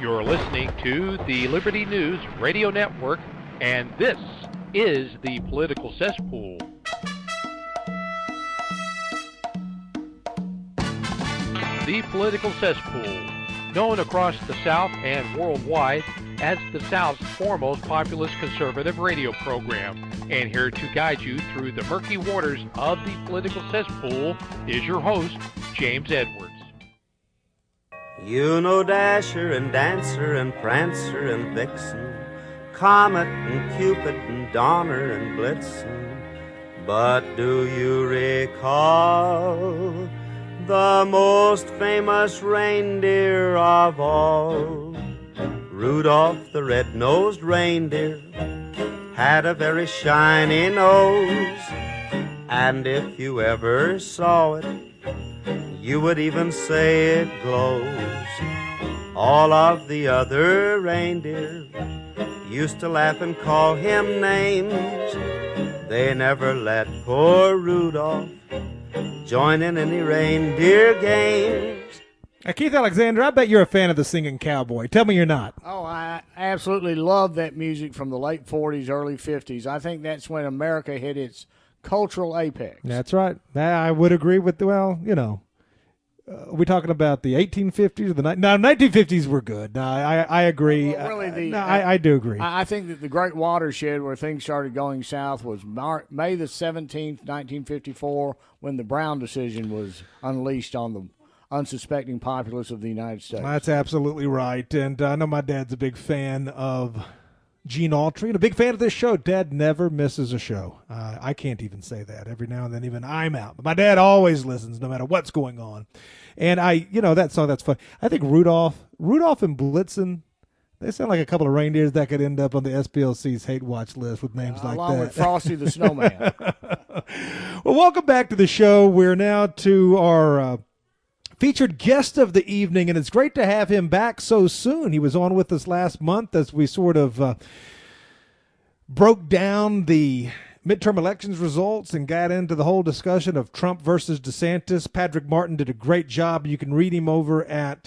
You're listening to the Liberty News Radio Network, and this is the Political Cesspool. The Political Cesspool, known across the South and worldwide as the South's foremost populist conservative radio program. And here to guide you through the murky waters of the Political Cesspool is your host, James Edwards. You know Dasher and Dancer and Prancer and Vixen, Comet and Cupid and Donner and Blitzen. But do you recall the most famous reindeer of all? Rudolph the red-nosed reindeer had a very shiny nose, and if you ever saw it, you would even say it glows. All of the other reindeer used to laugh and call him names. They never let poor Rudolph join in any reindeer games. Keith Alexander, I bet you're a fan of the Singing Cowboy. Tell me you're not. Oh, I absolutely love that music from the late 40s, early 50s. I think that's when America hit its cultural apex. That's right. I would agree with, well, you know, are we talking about the 1850s or the 1950s were good. No, I agree. Well, really, I do agree. I think that the great watershed where things started going south was May the 17th, 1954, when the Brown decision was unleashed on the unsuspecting populace of the United States. That's absolutely right. And I know my dad's a big fan of Gene Autry and a big fan of this show. Dad never misses a show. I can't even say that. Every now and then even I'm out. But my dad always listens no matter what's going on. And that song, that's fun. I think Rudolph and Blitzen, they sound like a couple of reindeers that could end up on the SPLC's hate watch list with names like along that. with Frosty the Snowman. Well, welcome back to the show. We're now to our featured guest of the evening, and it's great to have him back so soon. He was on with us last month as we sort of broke down the midterm elections results and got into the whole discussion of Trump versus DeSantis. Patrick Martin did a great job. You can read him over at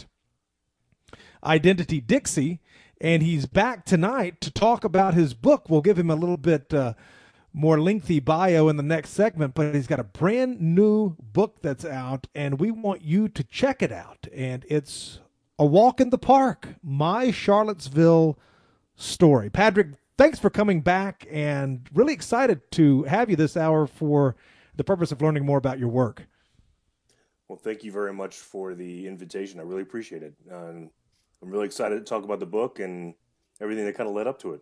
Identity Dixie, and he's back tonight to talk about his book. We'll give him a little bit more lengthy bio in the next segment, but he's got a brand new book that's out, and we want you to check it out. And it's A Walk in the Park, My Charlottesville Story. Patrick, thanks for coming back, and really excited to have you this hour for the purpose of learning more about your work. Well, thank you very much for the invitation. I really appreciate it. I'm really excited to talk about the book and everything that kind of led up to it.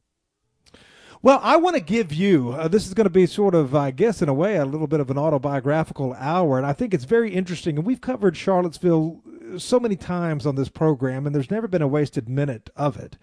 Well, I want to give you, this is going to be sort of, I guess, in a way, a little bit of an autobiographical hour, and I think it's very interesting. And we've covered Charlottesville so many times on this program, and there's never been a wasted minute of it,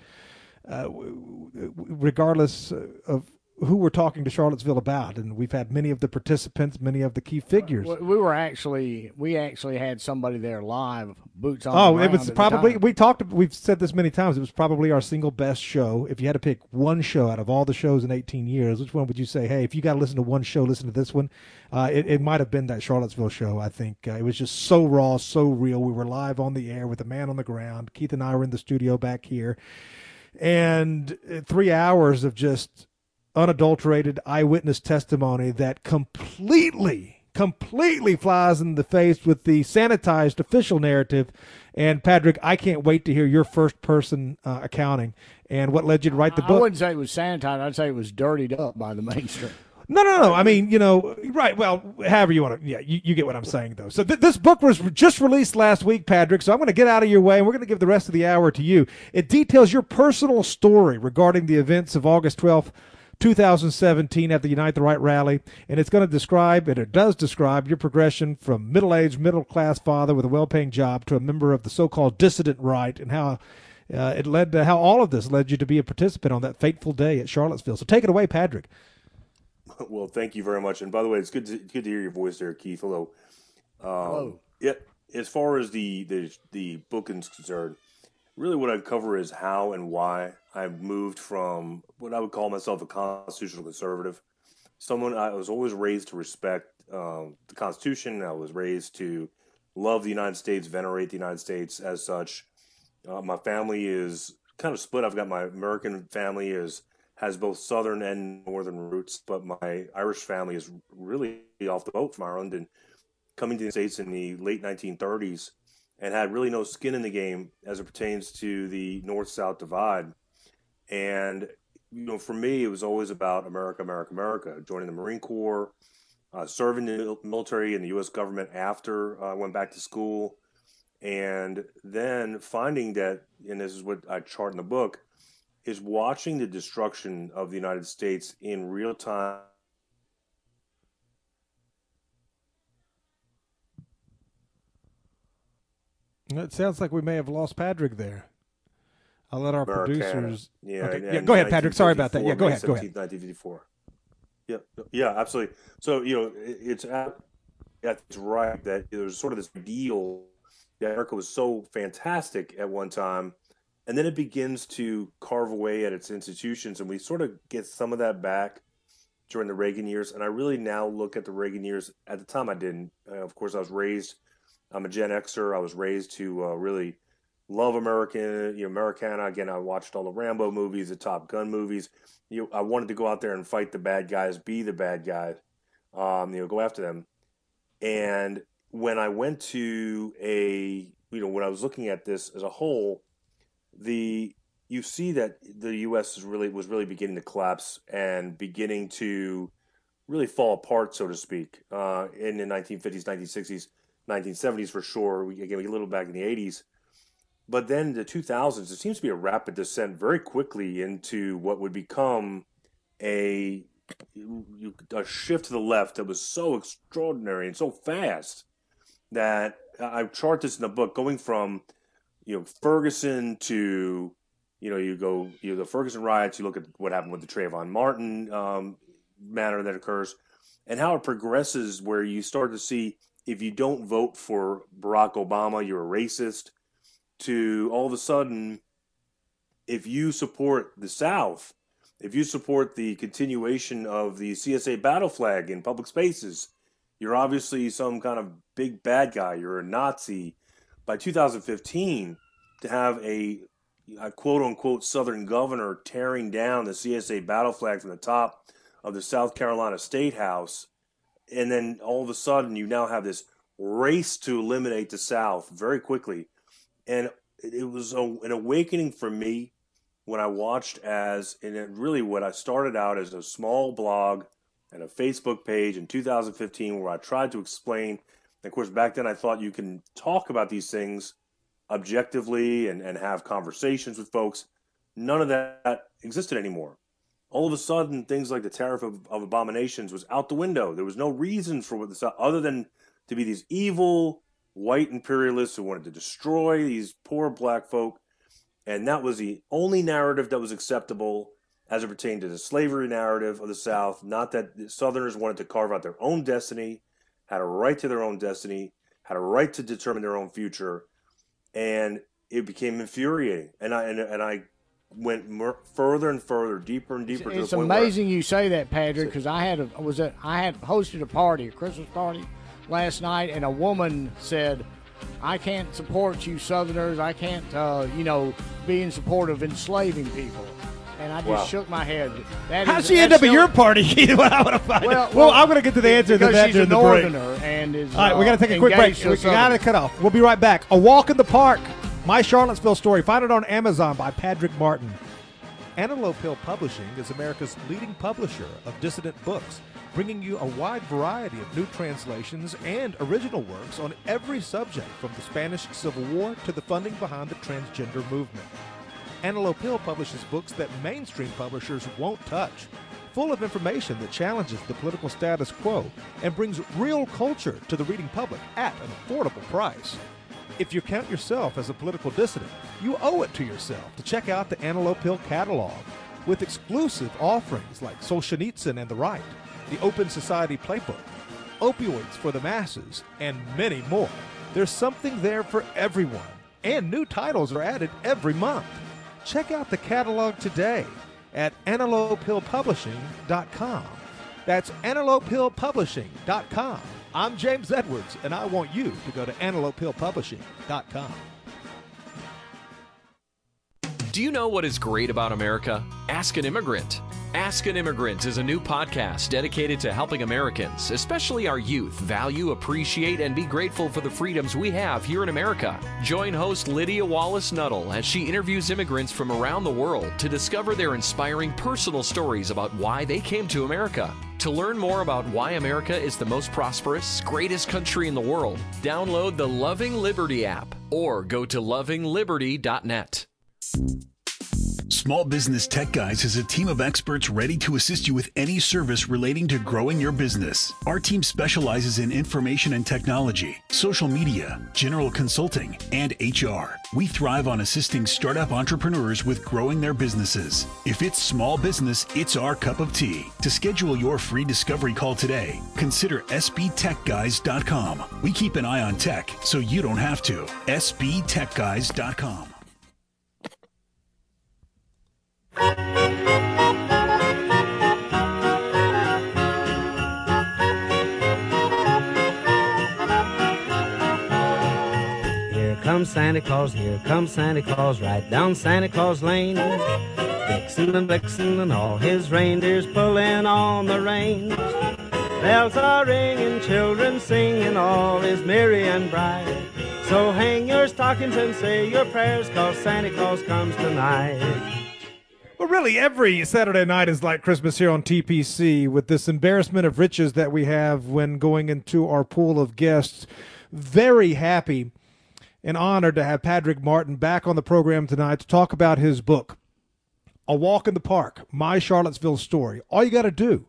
regardless of who we're talking to Charlottesville about. And we've had many of the participants, many of the key figures. We actually had somebody there live, boots on the ground. It was probably, we've said this many times, it was probably our single best show. If you had to pick one show out of all the shows in 18 years, which one would you say, hey, if you got to listen to one show, listen to this one? It might have been that Charlottesville show, I think. It was just so raw, so real. We were live on the air with a man on the ground. Keith and I were in the studio back here. And 3 hours of just unadulterated eyewitness testimony that completely flies in the face with the sanitized official narrative. And Patrick, I can't wait to hear your first-person accounting and what led you to write the book. I wouldn't say it was sanitized. I'd say it was dirtied up by the mainstream. No. I mean, right. Well, however you want to. Yeah, you get what I'm saying, though. So this book was just released last week, Patrick. So I'm going to get out of your way, and we're going to give the rest of the hour to you. It details your personal story regarding the events of August 12th, 2017 at the Unite the Right rally, and it does describe your progression from middle-aged, middle-class father with a well-paying job to a member of the so-called dissident right, and how it led to how all of this led you to be a participant on that fateful day at Charlottesville. So take it away, Patrick. Well, thank you very much. And by the way, it's good to hear your voice there, Keith. Hello. Hello. Yeah. As far as the book is concerned, really what I'd cover is how and why I've moved from what I would call myself a constitutional conservative. Someone I was always raised to respect the Constitution. I was raised to love the United States, venerate the United States as such. My family is kind of split. I've got my American family has both Southern and Northern roots, but my Irish family is really off the boat from Ireland and coming to the States in the late 1930s and had really no skin in the game as it pertains to the North-South divide. And, for me, it was always about America, America, America, joining the Marine Corps, serving the military and the U.S. government after I went back to school, and then finding that, and this is what I chart in the book, is watching the destruction of the United States in real time. It sounds like we may have lost Patrick there. I'll let our producers. Yeah, okay. Go ahead, Patrick. Sorry about that. Yeah, go ahead. 1954. Yeah, absolutely. So it's right that there's sort of this deal that America was so fantastic at one time, and then it begins to carve away at its institutions, and we sort of get some of that back during the Reagan years. And I really now look at the Reagan years. At the time, I didn't. Of course, I'm a Gen Xer. I was raised to really love Americana. Again, I watched all the Rambo movies, the Top Gun movies. I wanted to go out there and fight the bad guys, be the bad guys, go after them. And when I went to when I was looking at this as a whole, you see that the U.S. was really beginning to collapse and beginning to really fall apart, so to speak, in the 1950s, 1960s, 1970s for sure. We get a little back in the 80s. But then the 2000s, there seems to be a rapid descent very quickly into what would become a shift to the left that was so extraordinary and so fast that I chart this in the book, going from Ferguson to the Ferguson riots. You look at what happened with the Trayvon Martin matter that occurs, and how it progresses, where you start to see if you don't vote for Barack Obama, you're a racist, to all of a sudden, if you support the South, if you support the continuation of the CSA battle flag in public spaces, you're obviously some kind of big bad guy. You're a Nazi. By 2015, to have a quote-unquote Southern governor tearing down the CSA battle flag from the top of the South Carolina State House, and then all of a sudden you now have this race to eliminate the South very quickly. And it was an awakening for me when I watched what I started out as a small blog and a Facebook page in 2015, where I tried to explain. And of course, back then I thought you can talk about these things objectively and have conversations with folks. None of that existed anymore. All of a sudden, things like the Tariff of Abominations was out the window. There was no reason for other than to be these evil white imperialists who wanted to destroy these poor black folk. And that was the only narrative that was acceptable as it pertained to the slavery narrative of the South. Not that the Southerners wanted to carve out their own destiny, had a right to their own destiny, had a right to determine their own future. And it became infuriating. And I went further and further, deeper and deeper. It's amazing you say that, Patrick, because I had hosted a party, a Christmas party last night, and a woman said, I can't support you Southerners. I can't, be in support of enslaving people. And I just shook my head. How'd she end up at your party, Keith? I want to find well, I'm going to get to the answer to that during the break. And is, all right, we got to take a quick break. We got to cut off. We'll be right back. A Walk in the Park, My Charlottesville Story. Find it on Amazon by Patrick Martin. Antelope Hill Publishing is America's leading publisher of dissident books, bringing you a wide variety of new translations and original works on every subject, from the Spanish Civil War to the funding behind the transgender movement. Antelope Hill publishes books that mainstream publishers won't touch, full of information that challenges the political status quo and brings real culture to the reading public at an affordable price. If you count yourself as a political dissident, you owe it to yourself to check out the Antelope Hill catalog, with exclusive offerings like Solzhenitsyn and the Right, the Open Society Playbook, Opioids for the Masses, and many more. There's something there for everyone, and new titles are added every month. Check out the catalog today at antelopehillpublishing.com. That's antelopehillpublishing.com. I'm James Edwards, and I want you to go to antelopehillpublishing.com. Do you know what is great about America? Ask an Immigrant. Ask an Immigrant is a new podcast dedicated to helping Americans, especially our youth, value, appreciate, and be grateful for the freedoms we have here in America. Join host Lydia Wallace-Nuttall as she interviews immigrants from around the world to discover their inspiring personal stories about why they came to America. To learn more about why America is the most prosperous, greatest country in the world, download the Loving Liberty app or go to lovingliberty.net. Small Business Tech Guys is a team of experts ready to assist you with any service relating to growing your business. Our team specializes in information and technology, social media, general consulting, and HR. We thrive on assisting startup entrepreneurs with growing their businesses. If it's small business, it's our cup of tea. To schedule your free discovery call today, consider sbtechguys.com. We keep an eye on tech so you don't have to. sbtechguys.com. Here comes Santa Claus, here comes Santa Claus, right down Santa Claus Lane. Vixen and Blitzen and all his reindeers pulling on the reins. Bells are ringing, children singing, all is merry and bright. So hang your stockings and say your prayers, 'cause Santa Claus comes tonight. Well, really, every Saturday night is like Christmas here on TPC with this embarrassment of riches that we have when going into our pool of guests. Very happy and honored to have Padraig Martin back on the program tonight to talk about his book, A Walk in the Park, My Charlottesville Story. All you got to do,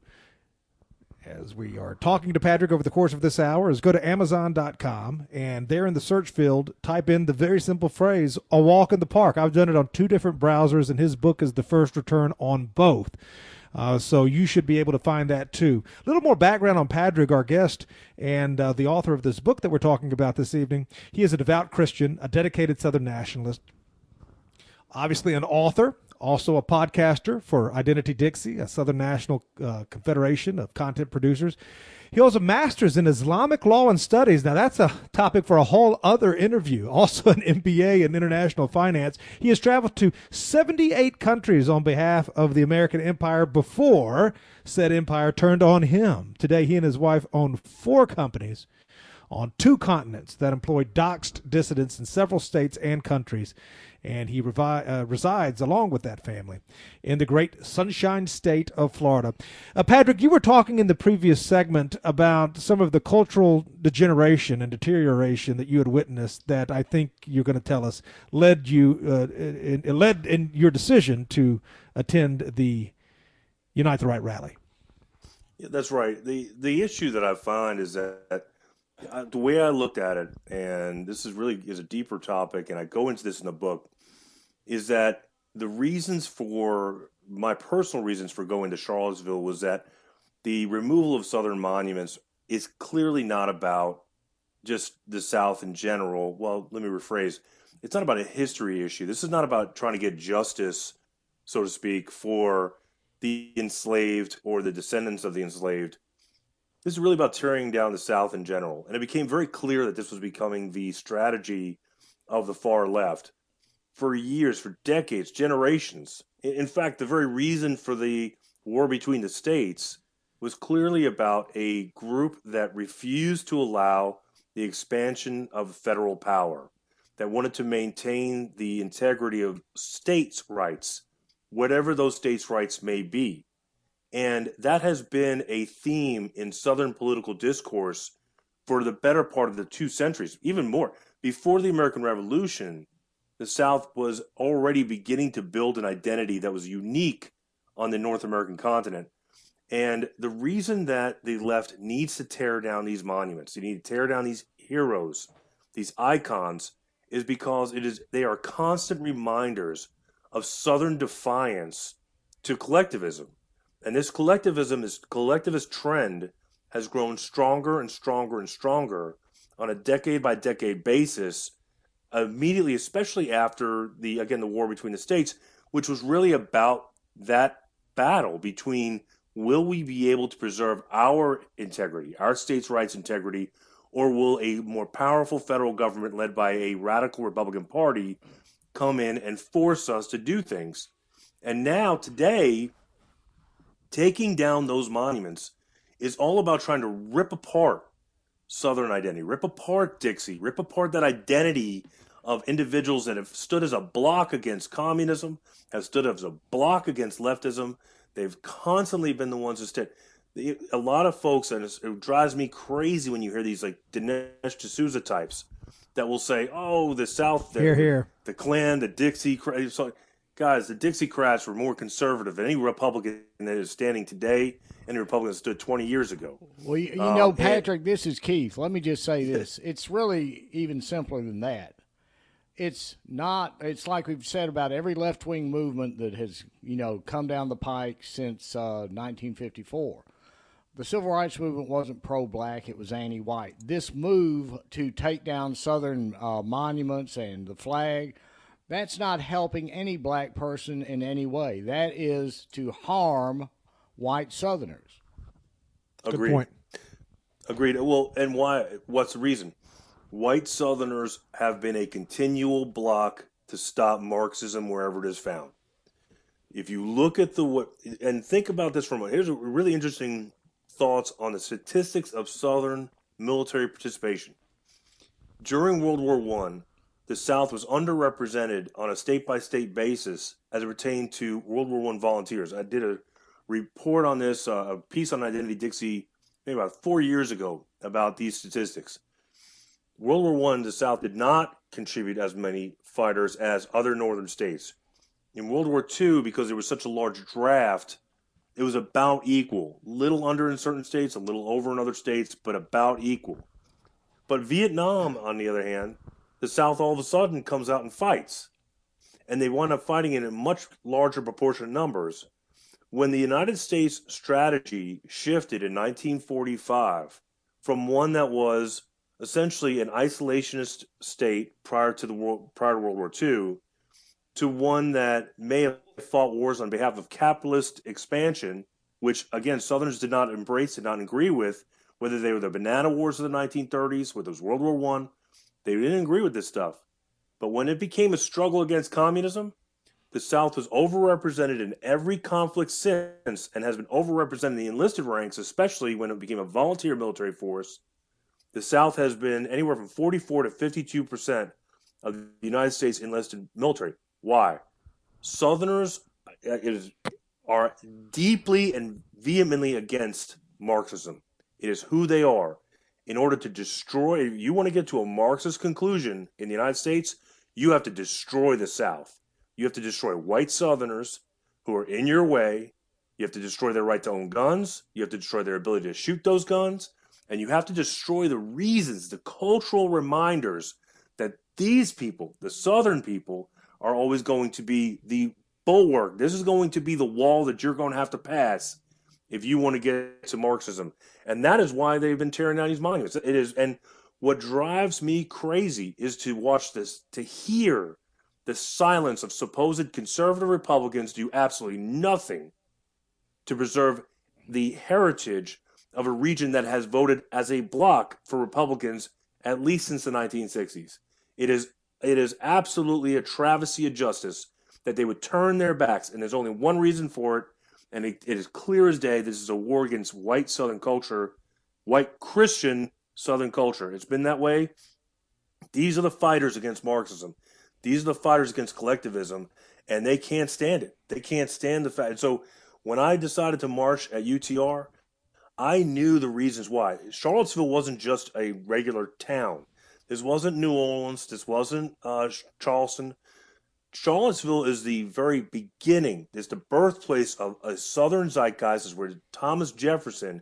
as we are talking to Padraig over the course of this hour, is go to Amazon.com and there in the search field, type in the very simple phrase, A Walk in the Park. I've done it on 2 different browsers, and his book is the first return on both. So you should be able to find that too. A little more background on Padraig, our guest, and the author of this book that we're talking about this evening. He is a devout Christian, a dedicated Southern nationalist, obviously an author, also a podcaster for Identity Dixie, a Southern National Confederation of content producers. He holds a master's in Islamic law and studies. Now, that's a topic for a whole other interview. Also an MBA in international finance. He has traveled to 78 countries on behalf of the American empire before said empire turned on him. Today, he and his wife own 4 companies on 2 continents that employ doxxed dissidents in several states and countries. And he resides, along with that family, in the great Sunshine State of Florida. Padraig, you were talking in the previous segment about some of the cultural degeneration and deterioration that you had witnessed that I think you're going to tell us led in your decision to attend the Unite the Right rally. Yeah, that's right. The issue that I find is that the way I looked at it, and this is a deeper topic, and I go into this in the book, is that the reasons for my personal reasons for going to Charlottesville was that the removal of Southern monuments is clearly not about just the South in general. Well, let me rephrase. It's not about a history issue. This is not about trying to get justice, so to speak, for the enslaved or the descendants of the enslaved. This is really about tearing down the South in general. And it became very clear that this was becoming the strategy of the far left for years, for decades, generations. In fact, the very reason for the war between the states was clearly about a group that refused to allow the expansion of federal power, that wanted to maintain the integrity of states' rights, whatever those states' rights may be. And that has been a theme in Southern political discourse for the better part of the 2 centuries, even more. Before the American Revolution, the South was already beginning to build an identity that was unique on the North American continent. And the reason that the left needs to tear down these monuments, they need to tear down these heroes, these icons, is because they are constant reminders of Southern defiance to collectivism. And this collectivist trend has grown stronger and stronger and stronger on a decade-by-decade basis, immediately, especially after the war between the states, which was really about that battle between will we be able to preserve our integrity, our states' rights integrity, or will a more powerful federal government led by a radical Republican Party come in and force us to do things. And now, today, taking down those monuments is all about trying to rip apart Southern identity, rip apart Dixie, rip apart that identity of individuals that have stood as a block against communism, have stood as a block against leftism. They've constantly been the ones that stood. A lot of folks, and it drives me crazy when you hear these like Dinesh D'Souza types that will say, "Oh, the South, here. The Klan, the Dixie." So, guys, the Dixiecrats were more conservative than any Republican that is standing today, and the Republican that stood 20 years ago. Well, you know, Patrick, this is Keith. Let me just say this: it's really even simpler than that. It's not. It's like we've said about every left-wing movement that has, come down the pike since 1954. The civil rights movement wasn't pro-black, it was anti-white. This move to take down Southern monuments and the flag, that's not helping any black person in any way. That is to harm white Southerners. Agreed. Good point. Agreed. Well, and why? What's the reason? White Southerners have been a continual block to stop Marxism wherever it is found. If you look at and think about this here's a really interesting thoughts on the statistics of Southern military participation. During World War I, the South was underrepresented on a state-by-state basis as it pertained to World War I volunteers. I did a report on this, a piece on Identity Dixie, maybe about 4 years ago about these statistics. World War I, the South did not contribute as many fighters as other northern states. In World War II, because there was such a large draft, it was about equal. Little under in certain states, a little over in other states, but about equal. But Vietnam, on the other hand, the South all of a sudden comes out and fights. And they wind up fighting in a much larger proportion of numbers. When the United States strategy shifted in 1945 from one that was essentially an isolationist state prior to World War II to one that may have fought wars on behalf of capitalist expansion, which, again, Southerners did not embrace, did not agree with, whether they were the banana wars of the 1930s, whether it was World War I, they didn't agree with this stuff. But when it became a struggle against communism, the South was overrepresented in every conflict since and has been overrepresented in the enlisted ranks, especially when it became a volunteer military force. The South has been anywhere from 44 to 52% of the United States enlisted military. Why? Southerners are deeply and vehemently against Marxism. It is who they are. In order to destroy, if you want to get to a Marxist conclusion in the United States, you have to destroy the South. You have to destroy white Southerners who are in your way. You have to destroy their right to own guns. You have to destroy their ability to shoot those guns. And you have to destroy the reasons, the cultural reminders that these people, the Southern people, are always going to be the bulwark. This is going to be the wall that you're going to have to pass if you want to get to Marxism. And that is why they've been tearing down these monuments. It is, and what drives me crazy is to watch this, to hear the silence of supposed conservative Republicans do absolutely nothing to preserve the heritage of a region that has voted as a bloc for Republicans at least since the 1960s. It is absolutely a travesty of justice that they would turn their backs, and there's only one reason for it, and it is clear as day. This is a war against white Southern culture, white Christian Southern culture. It's been that way. These are the fighters against Marxism. These are the fighters against collectivism, and they can't stand it. They can't stand the fact. And so when I decided to march at UTR, I knew the reasons why. Charlottesville wasn't just a regular town. This wasn't New Orleans. This wasn't Charleston. Charlottesville is the very beginning. It's the birthplace of a Southern zeitgeist. Is where Thomas Jefferson,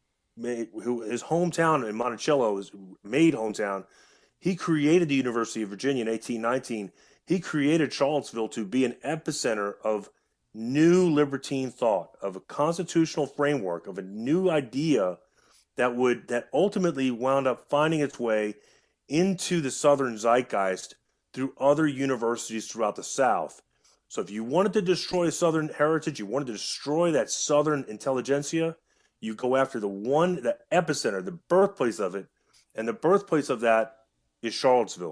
who his hometown in Monticello is made hometown, he created the University of Virginia in 1819. He created Charlottesville to be an epicenter of new libertine thought, of a constitutional framework, of a new idea that ultimately wound up finding its way into the Southern zeitgeist through other universities throughout the South. So if you wanted to destroy Southern heritage, you wanted to destroy that Southern intelligentsia, you go after the epicenter, the birthplace of it, and the birthplace of that is Charlottesville.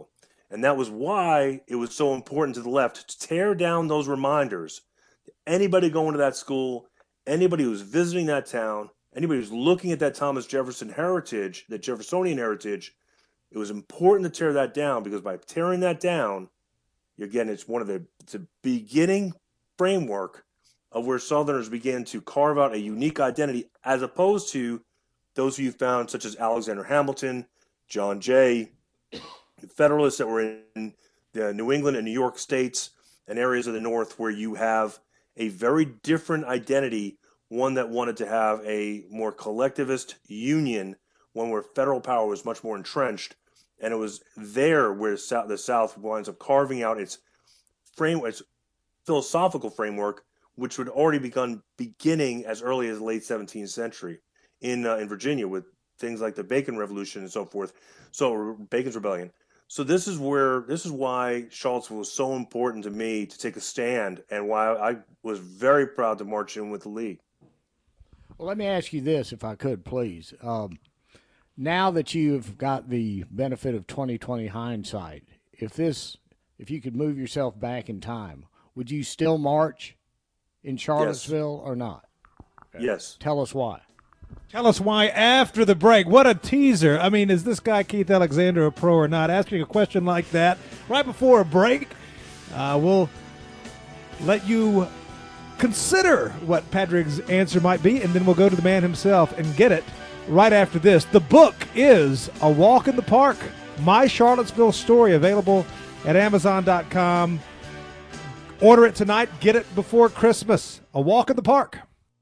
And that was why it was so important to the left to tear down those reminders. Anybody going to that school, anybody who's visiting that town, anybody who's looking at that Thomas Jefferson heritage, that Jeffersonian heritage, it was important to tear that down, because by tearing that down, again, it's a beginning framework of where Southerners began to carve out a unique identity, as opposed to those who you found, such as Alexander Hamilton, John Jay, Federalists that were in the New England and New York states and areas of the North, where you have a very different identity, one that wanted to have a more collectivist union, one where federal power was much more entrenched. And it was there where the South winds up carving out its philosophical framework, which would already beginning as early as the late 17th century in Virginia, with things like the Bacon Revolution and so forth. So Bacon's Rebellion. So this is why Charlottesville was so important to me to take a stand, and why I was very proud to march in with the League. Well, let me ask you this, if I could, please. Now that you've got the benefit of 20/20 hindsight, if you could move yourself back in time, would you still march in Charlottesville or not? Yes. Tell us why. Tell us why after the break. What a teaser. I mean, is this guy Keith Alexander a pro or not? Asking a question like that right before a break. We'll let you consider what Patrick's answer might be, and then we'll go to the man himself and get it right after this. The book is A Walk in the Park, My Charlottesville Story, available at Amazon.com. Order it tonight. Get it before Christmas. A Walk in the Park.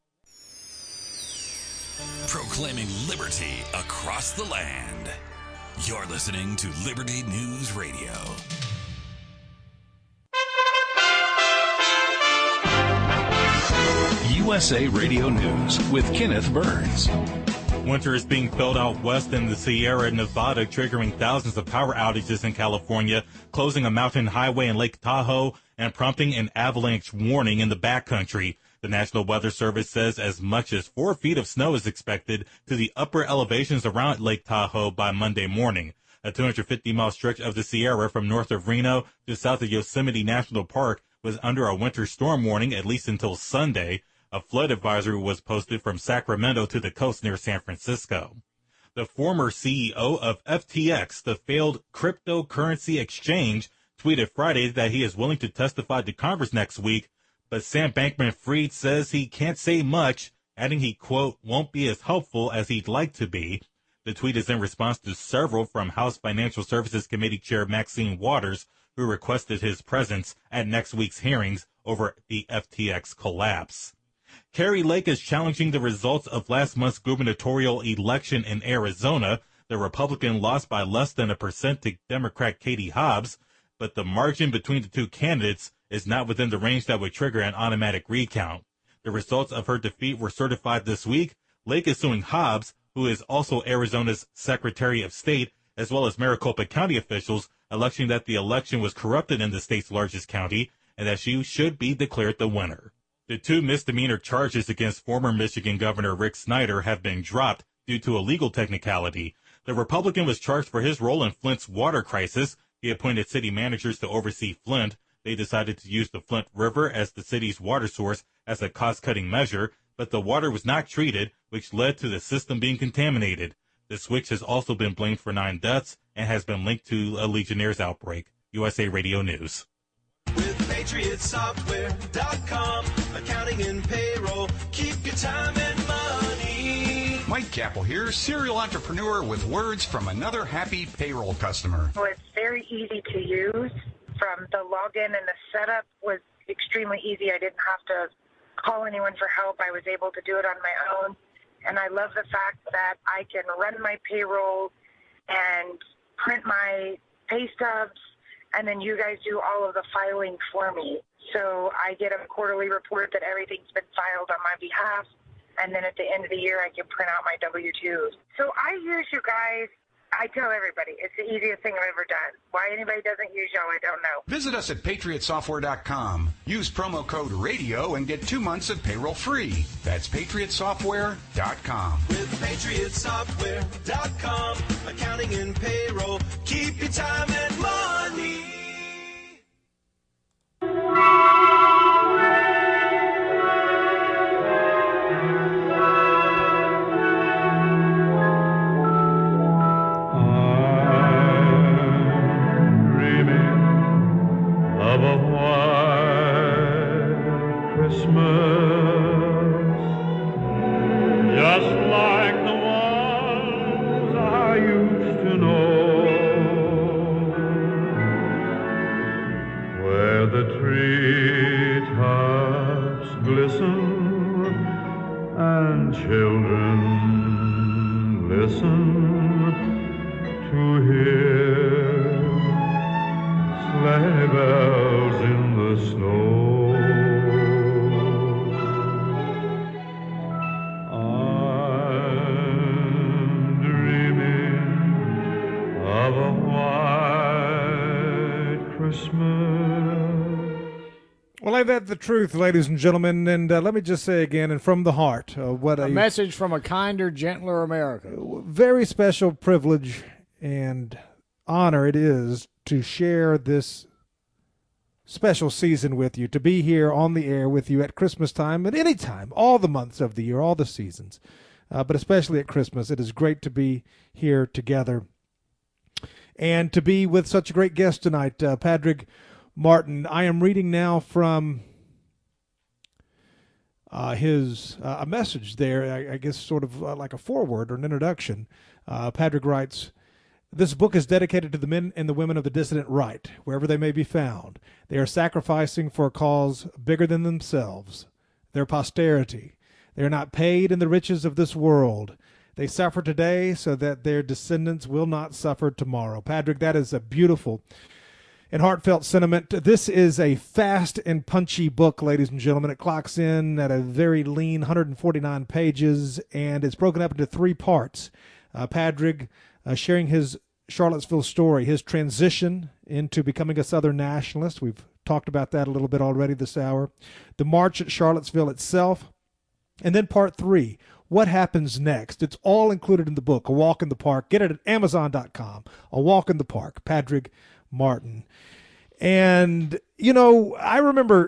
Proclaiming liberty across the land. You're listening to Liberty News Radio. USA Radio News with Kenneth Burns. Winter is being felt out west in the Sierra Nevada, triggering thousands of power outages in California, closing a mountain highway in Lake Tahoe, and prompting an avalanche warning in the backcountry. The National Weather Service says as much as 4 feet of snow is expected to the upper elevations around Lake Tahoe by Monday morning. A 250-mile stretch of the Sierra from north of Reno to south of Yosemite National Park was under a winter storm warning at least until Sunday. A flood advisory was posted from Sacramento to the coast near San Francisco. The former CEO of FTX, the failed cryptocurrency exchange, tweeted Friday that he is willing to testify to Congress next week, but Sam Bankman-Fried says he can't say much, adding he, quote, won't be as helpful as he'd like to be. The tweet is in response to several from House Financial Services Committee Chair Maxine Waters, who requested his presence at next week's hearings over the FTX collapse. Kari Lake is challenging the results of last month's gubernatorial election in Arizona. The Republican lost by less than 1% to Democrat Katie Hobbs, but the margin between the two candidates is not within the range that would trigger an automatic recount. The results of her defeat were certified this week. Lake is suing Hobbs, who is also Arizona's Secretary of State, as well as Maricopa County officials, alleging that the election was corrupted in the state's largest county and that she should be declared the winner. The 2 misdemeanor charges against former Michigan Governor Rick Snyder have been dropped due to a legal technicality. The Republican was charged for his role in Flint's water crisis. He appointed city managers to oversee Flint. They decided to use the Flint River as the city's water source as a cost-cutting measure, but the water was not treated, which led to the system being contaminated. The switch has also been blamed for 9 deaths and has been linked to a Legionnaires outbreak. USA Radio News. With PatriotSoftware.com, accounting and payroll, keep your time and money. Mike Capel here, serial entrepreneur with words from another happy payroll customer. Well, it's very easy to use. From the login and the setup was extremely easy. I didn't have to call anyone for help. I was able to do it on my own. And I love the fact that I can run my payroll and print my pay stubs, and then you guys do all of the filing for me. So I get a quarterly report that everything's been filed on my behalf, and then at the end of the year I can print out my W-2s. So I use you guys. I tell everybody, it's the easiest thing I've ever done. Why anybody doesn't use y'all, I don't know. Visit us at PatriotSoftware.com. Use promo code RADIO and get 2 months of payroll free. That's PatriotSoftware.com. With PatriotSoftware.com, accounting and payroll, keep your time and money. of a white Christmas, just like the ones I used to know, where the treetops glisten and children listen to hear sleigh bells in the snow. I'm dreaming of a white Christmas. Well, ain't that the truth, ladies and gentlemen? And let me just say again, and from the heart, what a message from a kinder, gentler America. Very special privilege and honor it is to share this special season with you, to be here on the air with you at Christmas time, at any time, all the months of the year, all the seasons, but especially at Christmas. It is great to be here together and to be with such a great guest tonight, Padraig Martin. I am reading now from his a message there, I guess sort of like a foreword or an introduction. Padraig writes, "This book is dedicated to the men and the women of the dissident right, wherever they may be found. They are sacrificing for a cause bigger than themselves, their posterity. They are not paid in the riches of this world. They suffer today so that their descendants will not suffer tomorrow." Padraig, that is a beautiful and heartfelt sentiment. This is a fast and punchy book, ladies and gentlemen. It clocks in at a very lean 149 pages, and it's broken up into 3 parts. Padraig sharing his Charlottesville story, his transition into becoming a Southern nationalist. We've talked about that a little bit already this hour. The march at Charlottesville itself. And then part 3, what happens next? It's all included in the book, A Walk in the Park. Get it at Amazon.com. A Walk in the Park, Padraig Martin. And, you know, I remember,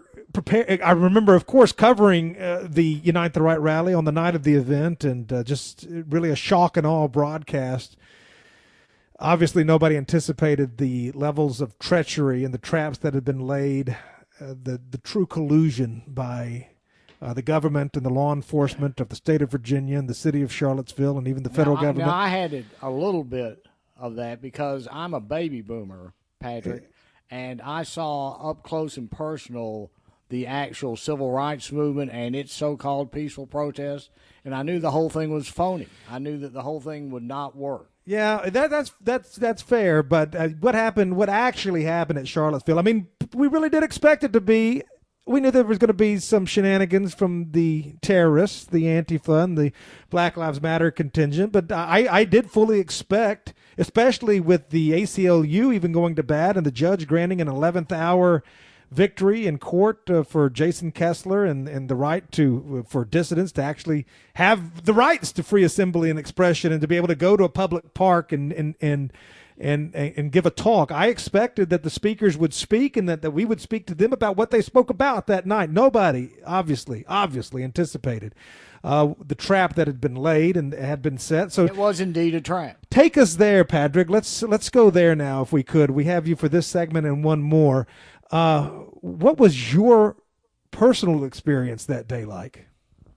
of course, covering the Unite the Right rally on the night of the event, and just really a shock and awe broadcast. Obviously, nobody anticipated the levels of treachery and the traps that had been laid, the true collusion by the government and the law enforcement of the state of Virginia and the city of Charlottesville and even the federal government. Now, I had a little bit of that because I'm a baby boomer, Padraig, and I saw up close and personal the actual civil rights movement and its so-called peaceful protests, and I knew the whole thing was phony. I knew that the whole thing would not work. Yeah, that's fair, but what actually happened at Charlottesville, I mean, we really did expect it to be. We knew there was going to be some shenanigans from the terrorists, the Antifa, and the Black Lives Matter contingent, but I did fully expect, especially with the ACLU even going to bat and the judge granting an 11th hour victory in court for Jason Kessler and the right for dissidents to actually have the rights to free assembly and expression and to be able to go to a public park and give a talk. I expected that the speakers would speak and that we would speak to them about what they spoke about that night. Nobody obviously anticipated the trap that had been laid and had been set. So it was indeed a trap. Take us there, Padraig. Let's go there now if we could. We have you for this segment and one more. What was your personal experience that day like?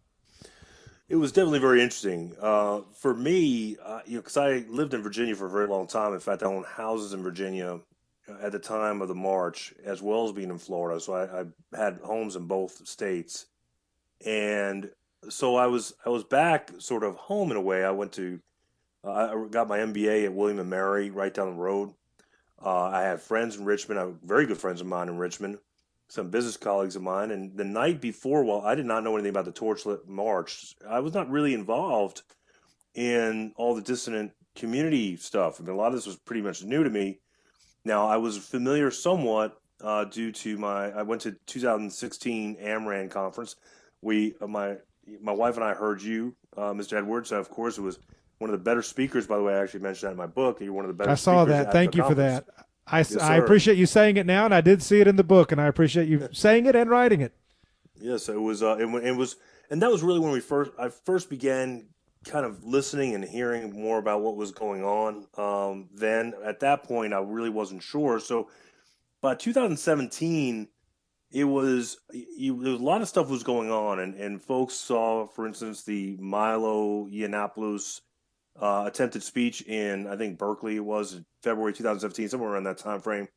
It was definitely very interesting. For me, because I lived in Virginia for a very long time. In fact, I owned houses in Virginia at the time of the march, as well as being in Florida. So I had homes in both states. And so I was back sort of home in a way. I went to, I got my MBA at William & Mary right down the road. I had friends in Richmond, very good friends of mine in Richmond, some business colleagues of mine. And the night before, while I did not know anything about the Torchlit March, I was not really involved in all the dissident community stuff. I mean, a lot of this was pretty much new to me. Now, I was familiar somewhat due to I went to 2016 AmRAND conference. My wife and I heard you, Mr. Edwards. Of course, it was one of the better speakers, by the way. I actually mentioned that in my book. You're one of the better speakers. I saw that. Thank you for that. Yes, I appreciate you saying it now, and I did see it in the book, and I appreciate you saying it and writing it. Yes, it was. And that was really when I first began kind of listening and hearing more about what was going on. Then at that point, I really wasn't sure. So by 2017, there was a lot of stuff was going on, and folks saw, for instance, the Milo Yiannopoulos attempted speech in, I think, Berkeley. It was February 2017, somewhere around that time frame.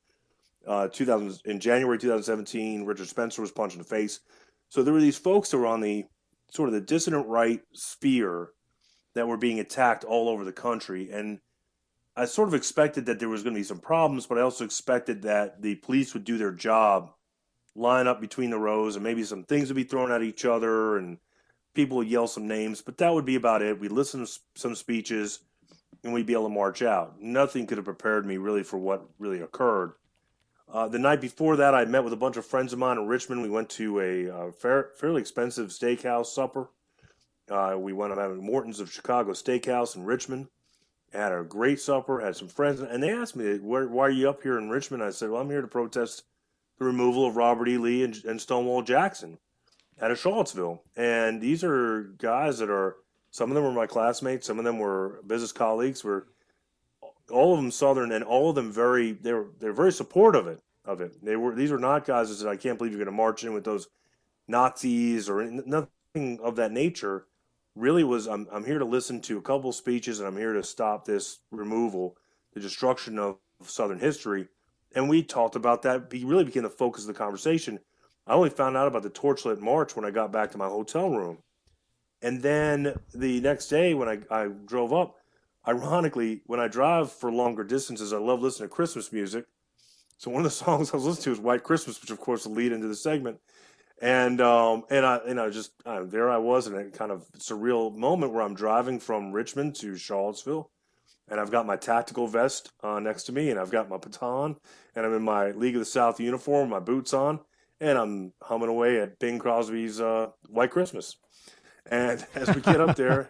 In January 2017, Richard Spencer was punched in the face. So there were these folks that were on the sort of the dissident right sphere that were being attacked all over the country, and I sort of expected that there was going to be some problems, but I also expected that the police would do their job, line up between the rows, and maybe some things would be thrown at each other, and people would yell some names, but that would be about it. We'd listen to some speeches, and we'd be able to march out. Nothing could have prepared me really for what really occurred. The night before that, I met with a bunch of friends of mine in Richmond. We went to a fairly expensive steakhouse supper. We went to Morton's of Chicago Steakhouse in Richmond. Had a great supper, had some friends, and they asked me, why are you up here in Richmond? I said, well, I'm here to protest the removal of Robert E. Lee and Stonewall Jackson out of Charlottesville. And these are guys that are, some of them were my classmates, some of them were business colleagues, were all of them Southern, and all of them they're very supportive of it. These were not guys that said, I can't believe you're going to march in with those Nazis or nothing of that nature. Really was, I'm here to listen to a couple speeches, and I'm here to stop this removal, the destruction of Southern history. And we talked about that. It really became the focus of the conversation. I only found out about the torchlit march when I got back to my hotel room. And then the next day when I drove up, ironically, when I drive for longer distances, I love listening to Christmas music. So one of the songs I was listening to was White Christmas, which of course will lead into the segment. And I just there I was in a kind of surreal moment where I'm driving from Richmond to Charlottesville, and I've got my tactical vest next to me, and I've got my baton, and I'm in my League of the South uniform, my boots on, and I'm humming away at Bing Crosby's White Christmas. And as we get up there,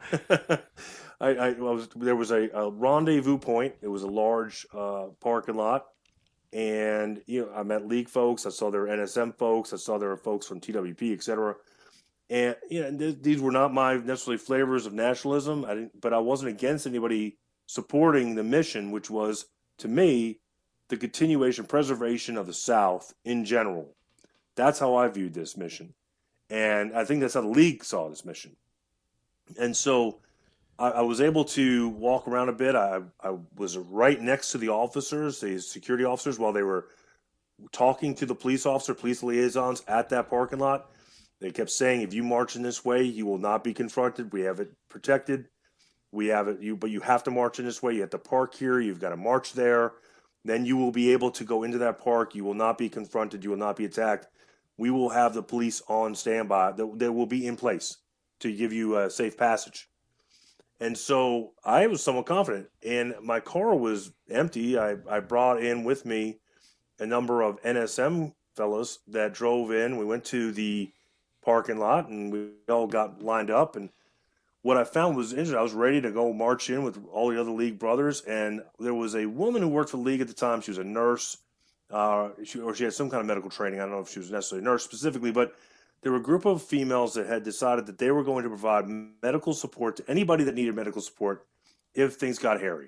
there was a rendezvous point. It was a large parking lot. And, I met League folks. I saw there were NSM folks. I saw there were folks from TWP, et cetera. And, these were not my necessarily flavors of nationalism. But I wasn't against anybody supporting the mission, which was, to me, the continuation, preservation of the South in general. That's how I viewed this mission. And I think that's how the League saw this mission. And so I was able to walk around a bit. I was right next to the officers, the security officers, while they were talking to the police liaisons at that parking lot. They kept saying, if you march in this way, you will not be confronted. We have it protected. We have it, but you have to march in this way. You have to park here. You've got to march there. Then you will be able to go into that park. You will not be confronted. You will not be attacked. We will have the police on standby. They will be in place to give you a safe passage. And so I was somewhat confident, and my car was empty. I brought in with me a number of NSM fellows that drove in. We went to the parking lot, and we all got lined up. And what I found was interesting. I was ready to go march in with all the other League brothers, and there was a woman who worked for the League at the time. She was a nurse, she had some kind of medical training. I don't know if she was necessarily a nurse specifically, but there were a group of females that had decided that they were going to provide medical support to anybody that needed medical support if things got hairy.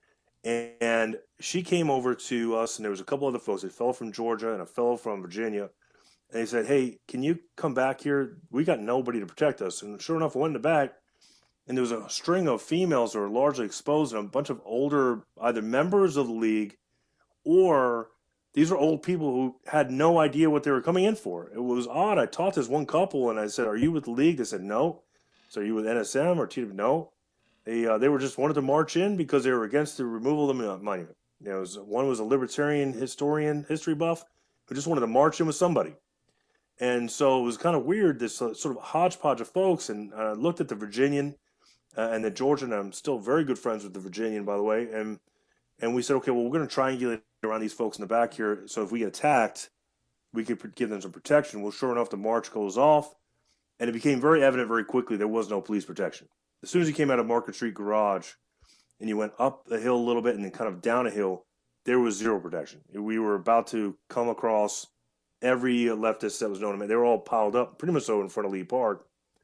And she came over to us, and there was a couple other folks, a fellow from Georgia and a fellow from Virginia. And they said, hey, can you come back here? We got nobody to protect us. And sure enough, I went in the back, and there was a string of females that were largely exposed, and a bunch of older, either members of the League or these are old people who had no idea what they were coming in for. It was odd. I talked to this one couple, and I said, are you with the League? They said, no. So are you with NSM or TWP? No. They were just wanted to march in because they were against the removal of the monument. One was a libertarian historian, history buff, who just wanted to march in with somebody. And so it was kind of weird, this sort of hodgepodge of folks. And I looked at the Virginian and the Georgian. I'm still very good friends with the Virginian, by the way. And we said, okay, well, we're going to triangulate around these folks in the back here. So if we get attacked, we could give them some protection. Well, sure enough, the march goes off. And it became very evident very quickly there was no police protection. As soon as you came out of Market Street Garage and you went up the hill a little bit and then kind of down a hill, there was zero protection. We were about to come across every leftist that was known to me. They were all piled up pretty much so in front of Lee Park.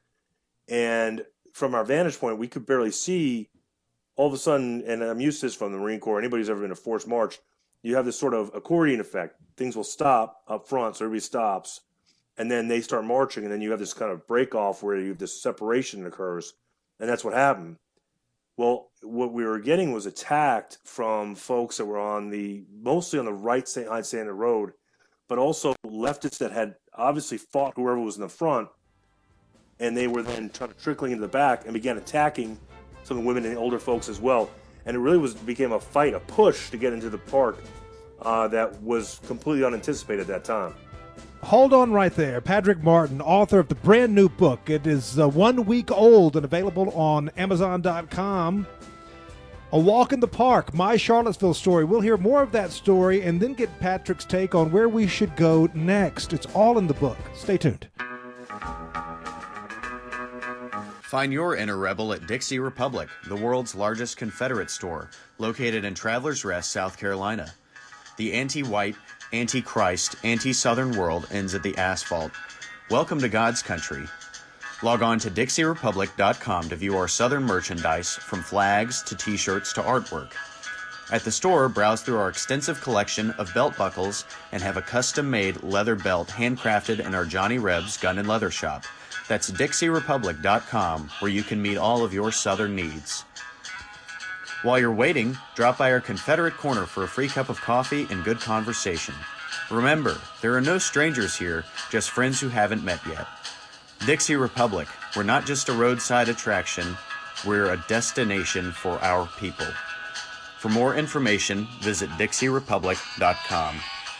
And from our vantage point, we could barely see. All of a sudden, and I'm used to this from the Marine Corps, anybody who's ever been a forced march, you have this sort of accordion effect. Things will stop up front, so everybody stops, and then they start marching, and then you have this kind of break off where you have this separation that occurs, and that's what happened. Well, what we were getting was attacked from folks that were mostly on the right side of the road, but also leftists that had obviously fought whoever was in the front, and they were then trickling into the back and began attacking some of the women and older folks as well. And it really became a fight, a push to get into the park that was completely unanticipated at that time. Hold on right there. Patrick Martin, author of the brand new book. It is 1 week old and available on Amazon.com. A Walk in the Park, My Charlottesville Story. We'll hear more of that story and then get Patrick's take on where we should go next. It's all in the book. Stay tuned. Find your inner rebel at Dixie Republic, the world's largest Confederate store, located in Travelers Rest, South Carolina. The anti-white, anti-Christ, anti-Southern world ends at the asphalt. Welcome to God's country. Log on to DixieRepublic.com to view our Southern merchandise, from flags to t-shirts to artwork. At the store, browse through our extensive collection of belt buckles and have a custom-made leather belt handcrafted in our Johnny Rebs Gun and Leather Shop. That's DixieRepublic.com, where you can meet all of your Southern needs. While you're waiting, drop by our Confederate Corner for a free cup of coffee and good conversation. Remember, there are no strangers here, just friends who haven't met yet. Dixie Republic, we're not just a roadside attraction, we're a destination for our people. For more information, visit DixieRepublic.com.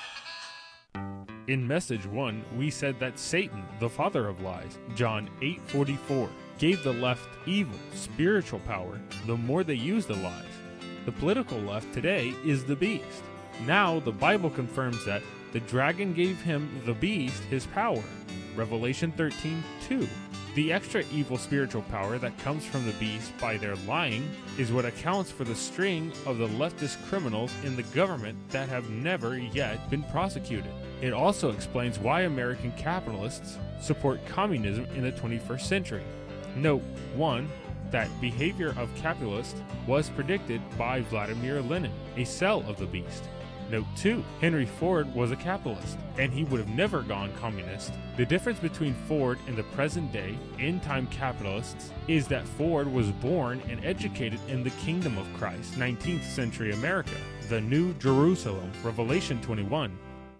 In message 1, we said that Satan, the father of lies, John 8:44, gave the left evil spiritual power the more they use the lies. The political left today is the beast. Now the Bible confirms that the dragon gave him, the beast, his power. Revelation 13:2. The extra evil spiritual power that comes from the beast by their lying is what accounts for the string of the leftist criminals in the government that have never yet been prosecuted. It also explains why American capitalists support communism in the 21st century. Note 1. That behavior of capitalists was predicted by Vladimir Lenin, a cell of the beast. Note 2. Henry Ford was a capitalist, and he would have never gone communist. The difference between Ford and the present-day, end-time capitalists is that Ford was born and educated in the kingdom of Christ, 19th century America, the New Jerusalem, Revelation 21.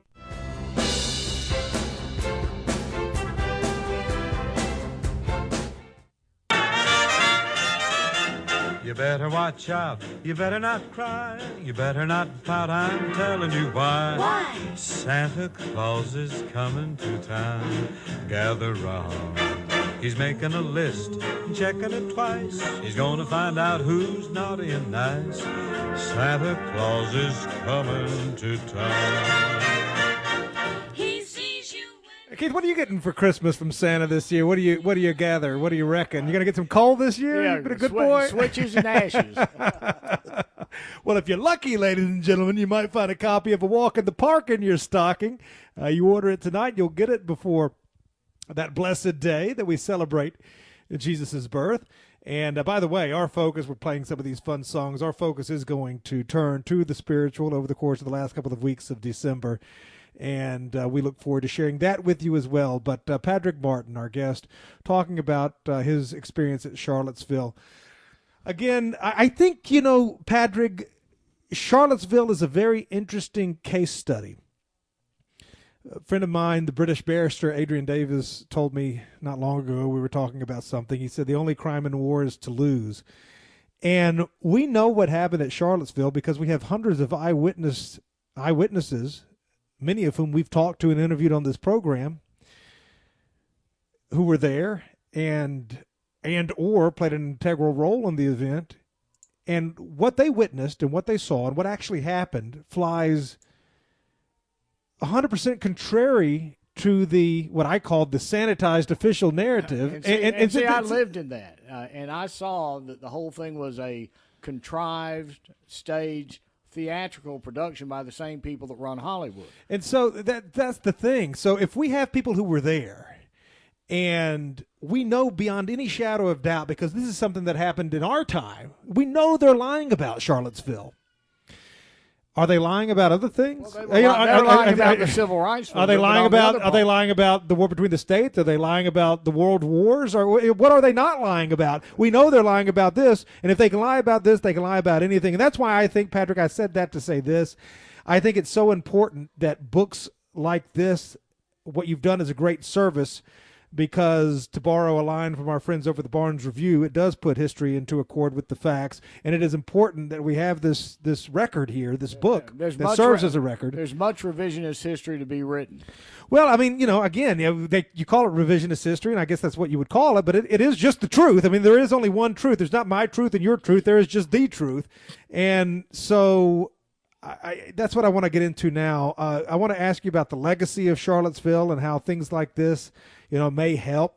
You better watch out, you better not cry, you better not pout, I'm telling you why. Why? Santa Claus is coming to town, gather round. He's making a list, checking it twice, he's gonna find out who's naughty and nice. Santa Claus is coming to town. Keith, what are you getting for Christmas from Santa this year? What do you gather? What do you reckon? You gonna get some coal this year? Yeah, You've been a good boy. Switches and ashes. Well, if you're lucky, ladies and gentlemen, you might find a copy of A Walk in the Park in your stocking. You order it tonight, you'll get it before that blessed day that we celebrate Jesus' birth. And by the way, our focus, we're playing some of these fun songs, our focus is going to turn to the spiritual over the course of the last couple of weeks of December. And we look forward to sharing that with you as well. But Patrick Martin, our guest, talking about his experience at Charlottesville. Again, I think, Patrick, Charlottesville is a very interesting case study. A friend of mine, the British barrister Adrian Davis, told me not long ago, we were talking about something. He said the only crime in war is to lose. And we know what happened at Charlottesville because we have hundreds of eyewitnesses, many of whom we've talked to and interviewed on this program, who were there and or played an integral role in the event. And what they witnessed and what they saw and what actually happened flies 100% contrary to what I called the sanitized official narrative. And see, I lived in that, and I saw that the whole thing was a contrived, staged, theatrical production by the same people that run Hollywood. And so that's the thing. So if we have people who were there, and we know beyond any shadow of doubt, because this is something that happened in our time, we know they're lying about Charlottesville. Are they lying about other things? Well, they're lying about the civil rights movement. Are they lying about? Are they lying about the war between the states? Are they lying about the world wars? Or what are they not lying about? We know they're lying about this, and if they can lie about this, they can lie about anything. And that's why I think, Patrick, I said that to say this. I think it's so important that books like this, what you've done is a great service, because, to borrow a line from our friends over the Barnes Review, it does put history into accord with the facts, and it is important that we have this record here, this book that serves as a record. There's much revisionist history to be written. Well, I mean, again, you call it revisionist history, and I guess that's what you would call it, but it is just the truth. I mean, there is only one truth. There's not my truth and your truth. There is just the truth. And so that's what I want to get into now. I want to ask you about the legacy of Charlottesville and how things like this may help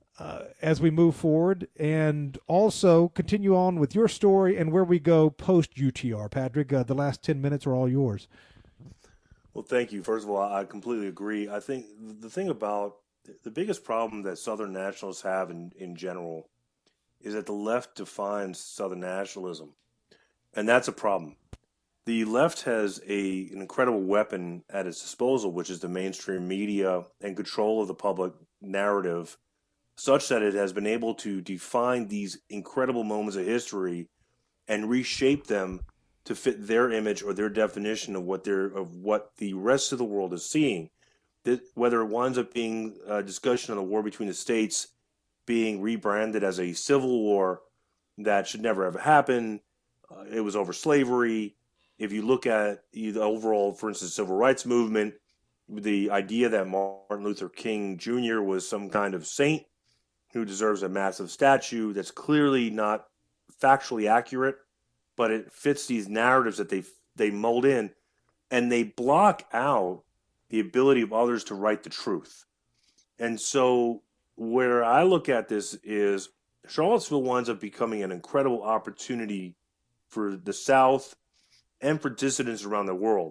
as we move forward, and also continue on with your story and where we go post UTR. Patrick, the last 10 minutes are all yours. Well, thank you. First of all, I completely agree. I think the thing about the biggest problem that Southern nationalists have in general is that the left defines Southern nationalism, and that's a problem. The left has an incredible weapon at its disposal, which is the mainstream media and control of the public narrative, such that it has been able to define these incredible moments of history and reshape them to fit their image or their definition of what the rest of the world is seeing. Whether it winds up being a discussion on the war between the states being rebranded as a civil war that should never have happened, it was over slavery. If you look at the overall, for instance, civil rights movement, the idea that Martin Luther King Jr. was some kind of saint who deserves a massive statue, that's clearly not factually accurate, but it fits these narratives that they mold in, and they block out the ability of others to write the truth. And so where I look at this is Charlottesville winds up becoming an incredible opportunity for the South and for dissidents around the world.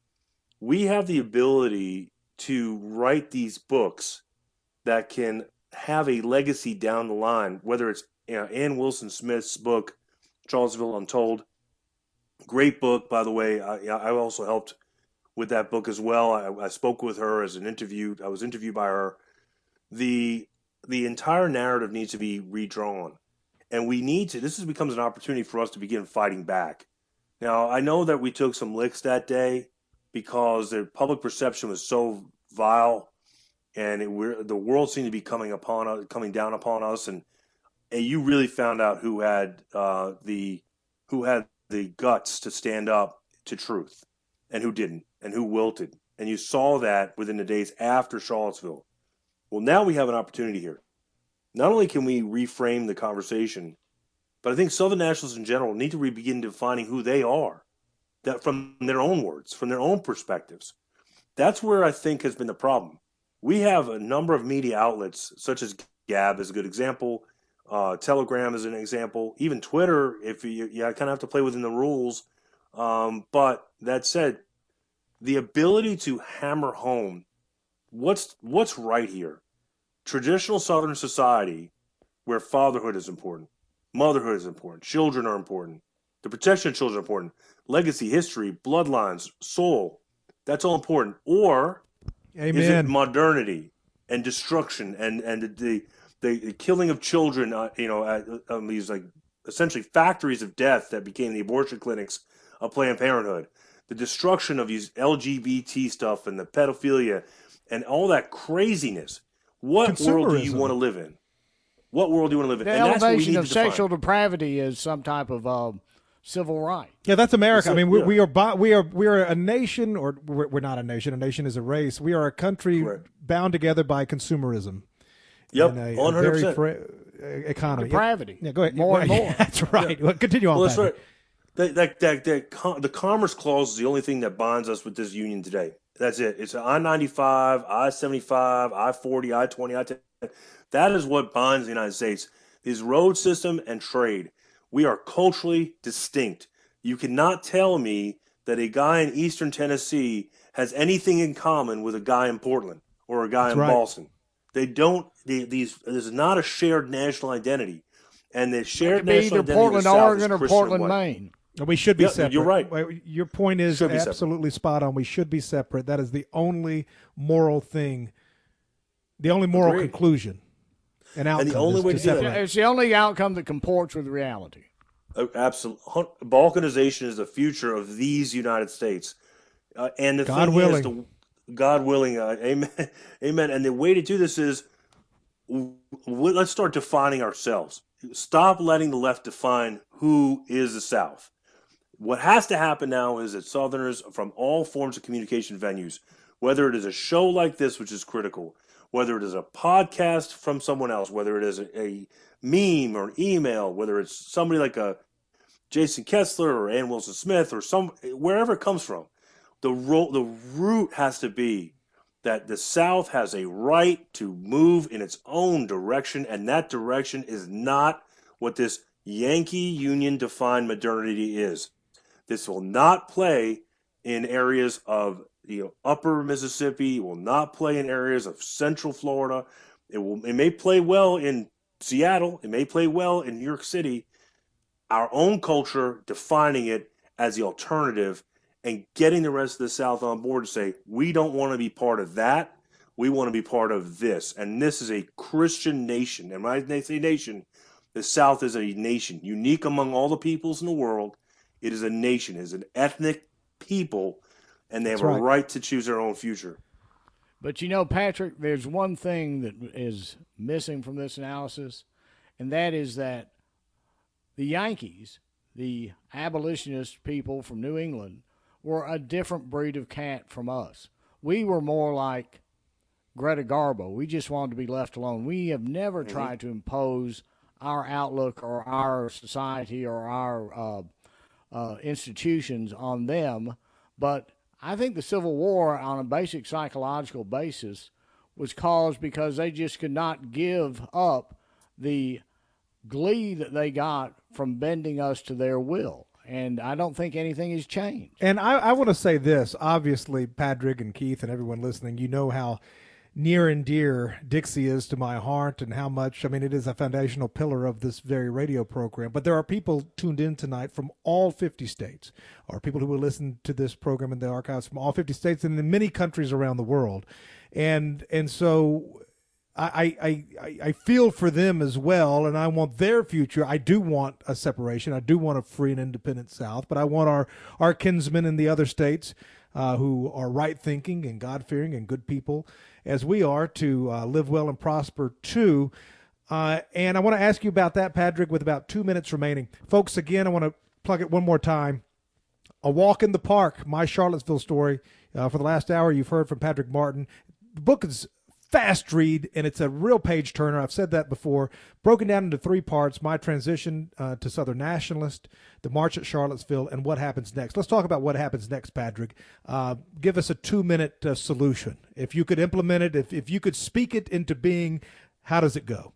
We have the ability to write these books that can have a legacy down the line, whether it's Ann Wilson Smith's book, Charlottesville Untold. Great book, by the way. I also helped with that book as well. I spoke with her as an interview. I was interviewed by her. The entire narrative needs to be redrawn. And this becomes an opportunity for us to begin fighting back. Now, I know that we took some licks that day because the public perception was so vile, and the world seemed to be coming down upon us, and you really found out who had the guts to stand up to truth, and who didn't, and who wilted, and you saw that within the days after Charlottesville. Well, now we have an opportunity here. Not only can we reframe the conversation, but I think Southern nationalists in general need to begin defining who they are, that from their own words, from their own perspectives. That's where I think has been the problem. We have a number of media outlets, such as Gab is a good example, Telegram is an example, even Twitter, if you kind of have to play within the rules. But that said, the ability to hammer home what's right here. Traditional Southern society, where fatherhood is important, motherhood is important, children are important, the protection of children is important, legacy, history, bloodlines, soul, that's all important. Or Amen. Is it modernity and destruction and the killing of children, at these like essentially factories of death that became the abortion clinics of Planned Parenthood, the destruction of these LGBT stuff and the pedophilia and all that craziness. What world do you want to live in? What world do you want to live in? The and that's what we elevation need of to define. sexual depravity is some type of civil right. Yeah, that's America. I mean, we are a nation, or we're not a nation. A nation is a race. We are a country bound together by consumerism. Yep, and a 100%. Very economy. Depravity. Yeah, go ahead. More and more. That's right. Yeah. Well, continue on. Well, that's right. The Commerce Clause is the only thing that binds us with this union today. That's it. It's I-95, I-75, I-40, I-20, I-10. That is what binds the United States. Is road system and trade. We are culturally distinct. You cannot tell me that a guy in Eastern Tennessee has anything in common with a guy in Portland or a guy in Boston. They don't. This is not a shared national identity, and the shared national identity either Portland, of the South Oregon, is or Christian Portland, white. Maine. We should be separate. You're right. Your point is absolutely spot on. We should be separate. That is the only moral thing, the only moral conclusion and outcome. And the only way to do that. It's the only outcome that comports with reality. Absolutely. Balkanization is the future of these United States. And the God willing. God willing. Amen. Amen. And the way to do this is let's start defining ourselves. Stop letting the left define who is the South. What has to happen now is that Southerners from all forms of communication venues, whether it is a show like this, which is critical, whether it is a podcast from someone else, whether it is a meme or an email, whether it's somebody like a Jason Kessler or Ann Wilson Smith or wherever it comes from, the root has to be that the South has a right to move in its own direction, and that direction is not what this Yankee Union-defined modernity is. This will not play in areas of upper Mississippi. It will not play in areas of central Florida. It may play well in Seattle. It may play well in New York City. Our own culture defining it as the alternative and getting the rest of the South on board to say, we don't want to be part of that. We want to be part of this. And this is a Christian nation. And when I say nation, the South is a nation, unique among all the peoples in the world. It is a nation. It is an ethnic people, and they have a right to choose their own future. But Patrick, there's one thing that is missing from this analysis, and that is that the Yankees, the abolitionist people from New England, were a different breed of cat from us. We were more like Greta Garbo. We just wanted to be left alone. We have never tried to impose our outlook or our society or our institutions on them. But I think the Civil War, on a basic psychological basis, was caused because they just could not give up the glee that they got from bending us to their will. And I don't think anything has changed. And I want to say this. Obviously, Patrick and Keith and everyone listening, you know how near and dear Dixie is to my heart and how much, it is a foundational pillar of this very radio program. But there are people tuned in tonight from all 50 states, or people who will listen to this program in the archives from all 50 states and in many countries around the world. And so I feel for them as well, and I want their future. I do want a separation. I do want a free and independent South, but I want our kinsmen in the other states who are right-thinking and God-fearing and good people, as we are, to live well and prosper too. And I want to ask you about that, Patrick, with about 2 minutes remaining. Folks, again, I want to plug it one more time. A Walk in the Park, my Charlottesville story. For the last hour, you've heard from Patrick Martin. The book is fast read, and it's a real page-turner. I've said that before. Broken down into 3 parts: my transition to Southern Nationalist, the March at Charlottesville, and what happens next. Let's talk about what happens next, Patrick. Give us a 2-minute solution. If you could implement it, if you could speak it into being, how does it go?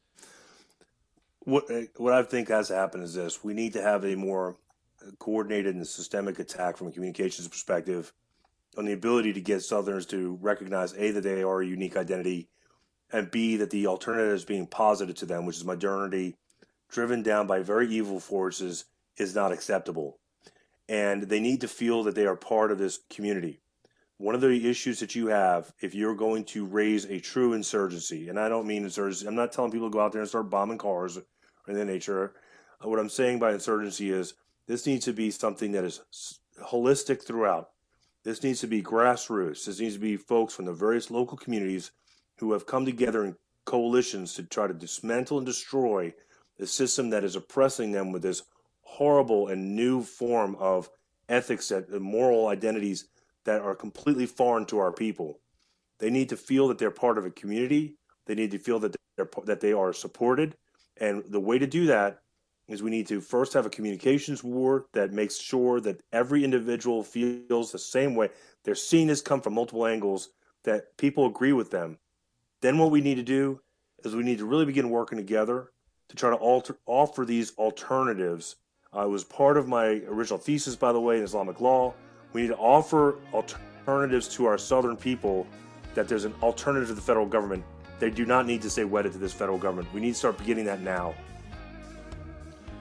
What I think has to happen is this. We need to have a more coordinated and systemic attack from a communications perspective on the ability to get Southerners to recognize, A, that they are a unique identity, and B, that the alternatives being posited to them, which is modernity, driven down by very evil forces, is not acceptable. And they need to feel that they are part of this community. One of the issues that you have, if you're going to raise a true insurgency, and I don't mean insurgency, I'm not telling people to go out there and start bombing cars or anything of that nature. What I'm saying by insurgency is this needs to be something that is holistic throughout. This needs to be grassroots. This needs to be folks from the various local communities who have come together in coalitions to try to dismantle and destroy the system that is oppressing them with this horrible and new form of ethics and moral identities that are completely foreign to our people. They need to feel that they're part of a community. They need to feel that they are supported. And the way to do that is we need to first have a communications war that makes sure that every individual feels the same way. They're seeing this come from multiple angles, that people agree with them. Then what we need to do is we need to really begin working together to try to offer these alternatives. It was part of my original thesis, by the way, in Islamic law. We need to offer alternatives to our Southern people, that there's an alternative to the federal government. They do not need to stay wedded to this federal government. We need to start beginning that now.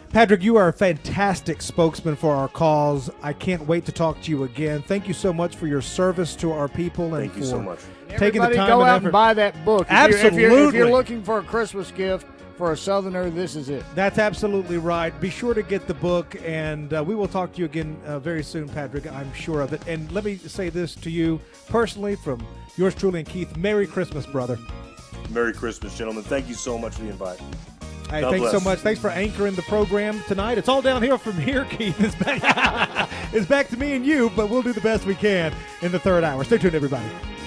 Patrick, you are a fantastic spokesman for our cause. I can't wait to talk to you again. Thank you so much for your service to our people. Thank you so much. Taking the time go and out effort. and buy that book. Absolutely. If you're looking for a Christmas gift for a Southerner, this is it. That's absolutely right. Be sure to get the book, and we will talk to you again very soon, Patrick. I'm sure of it. And let me say this to you personally from yours truly and Keith. Merry Christmas, brother. Merry Christmas, gentlemen. Thank you so much for the invite. Hey, God thanks bless. so much. Thanks for anchoring the program tonight. It's all downhill from here, Keith. It's back, it's back to me and you, but we'll do the best we can in the third hour. Stay tuned, everybody.